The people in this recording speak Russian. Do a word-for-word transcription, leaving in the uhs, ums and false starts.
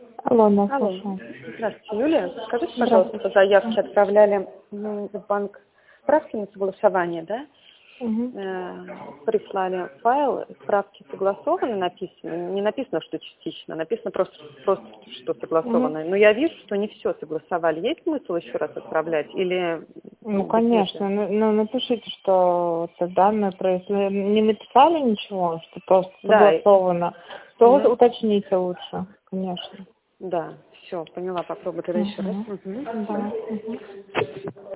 Алло, нас Алло. слушаем. Здравствуйте, Юлия. Скажите, пожалуйста, Здравствуйте. по заявке отправляли ну, в банк справки на согласование, да? Угу. Э, прислали файл, справки согласованы, написано. Не написано, что частично, написано просто, просто что Угу. согласовано. Но я вижу, что не все согласовали. Есть смысл еще раз отправлять или Ну, бессмысленно? конечно. Ну, ну, напишите, что это данные про... Если не написали ничего, что просто Да. и- согласовано, то Мгм. уточните лучше, конечно. Да, все, поняла, попробую тогда еще раз. Угу. Мгм. Да. Угу.